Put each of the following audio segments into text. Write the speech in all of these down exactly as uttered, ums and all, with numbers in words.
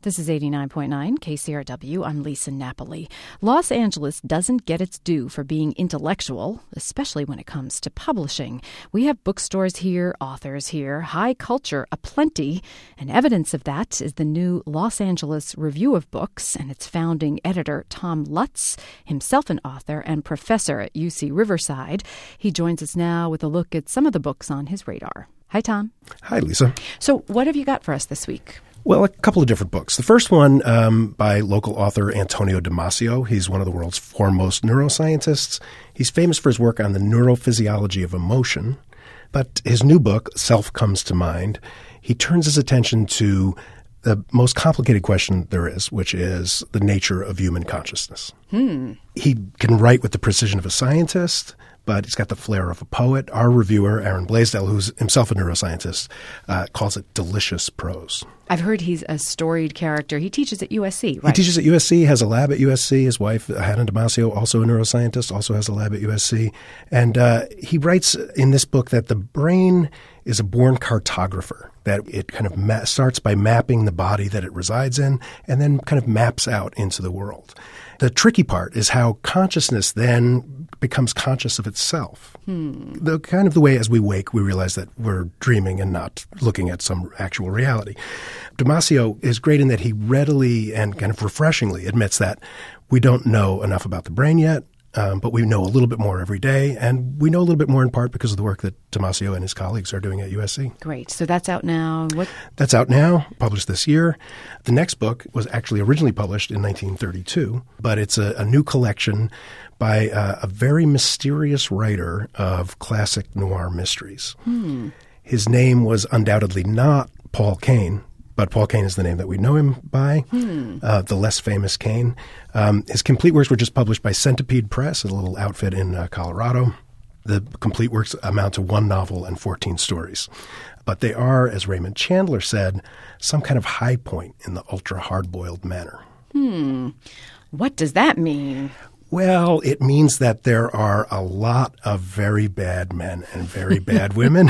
This is eighty-nine point nine K C R W. I'm Lisa Napoli. Los Angeles doesn't get its due for being intellectual, especially when it comes to publishing. We have bookstores here, authors here, high culture aplenty, and evidence of that is the new Los Angeles Review of Books and its founding editor, Tom Lutz, himself an author and professor at U C Riverside. He joins us now with a look at some of the books on his radar. Hi, Tom. Hi, Lisa. So what have you got for us this week? Well, a couple of different books. The first one um, by local author Antonio Damasio. He's one of the world's foremost neuroscientists. He's famous for his work on the neurophysiology of emotion. But his new book, Self Comes to Mind, he turns his attention to the most complicated question there is, which is the nature of human consciousness. Hmm. He can write with the precision of a scientist, but he's got the flair of a poet. Our reviewer, Aaron Blaisdell, who's himself a neuroscientist, uh, calls it delicious prose. I've heard he's a storied character. He teaches at U S C, right? He teaches at U S C, has a lab at U S C. His wife, Hannah Damasio, also a neuroscientist, also has a lab at U S C. And uh, he writes in this book that the brain is a born cartographer, that it kind of ma- starts by mapping the body that it resides in and then kind of maps out into the world. The tricky part is how consciousness then becomes conscious of itself. Hmm. The kind of the way as we wake, we realize that we're dreaming and not looking at some actual reality. Damasio is great in that he readily and kind of refreshingly admits that we don't know enough about the brain yet. Um, but we know a little bit more every day, and we know a little bit more in part because of the work that Damasio and his colleagues are doing at U S C. Great. So that's out now. What? That's out now, published this year. The next book was actually originally published in nineteen thirty-two, but it's a, a new collection by uh, a very mysterious writer of classic noir mysteries. Hmm. His name was undoubtedly not Paul Kane, but Paul Kane is the name that we know him by, hmm. uh, the less famous Kane. Um, his complete works were just published by Centipede Press, a little outfit in uh, Colorado. The complete works amount to one novel and fourteen stories. But they are, as Raymond Chandler said, some kind of high point in the ultra-hard-boiled manner. Hmm. What does that mean? Well, it means that there are a lot of very bad men and very bad women.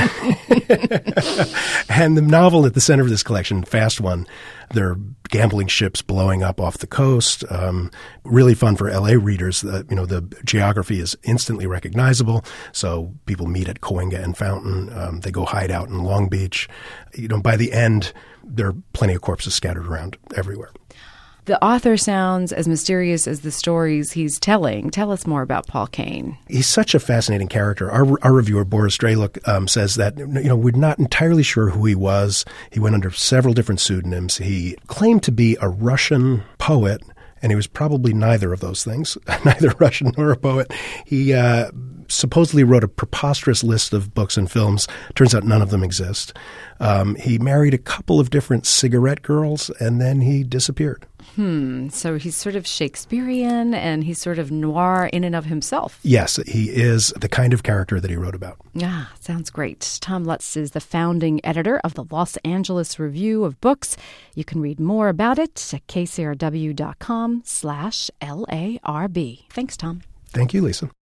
And the novel at the center of this collection, Fast One, there are gambling ships blowing up off the coast. Um, really fun for L A readers. Uh, you know, the geography is instantly recognizable. So people meet at Cahuenga and Fountain. Um, they go hide out in Long Beach. You know, by the end, there are plenty of corpses scattered around everywhere. The author sounds as mysterious as the stories he's telling. Tell us more about Paul Kane. He's such a fascinating character. Our, our reviewer, Boris Streluk, um, says that, you know, we're not entirely sure who he was. He went under several different pseudonyms. He claimed to be a Russian poet, and he was probably neither of those things, neither Russian nor a poet. He uh, supposedly wrote a preposterous list of books and films. Turns out none of them exist. Um, he married a couple of different cigarette girls, and then he disappeared. Hmm. So he's sort of Shakespearean, and he's sort of noir in and of himself. Yes, he is the kind of character that he wrote about. Ah, sounds great. Tom Lutz is the founding editor of the Los Angeles Review of Books. You can read more about it at kcrw.com slash L-A-R-B. Thanks, Tom. Thank you, Lisa.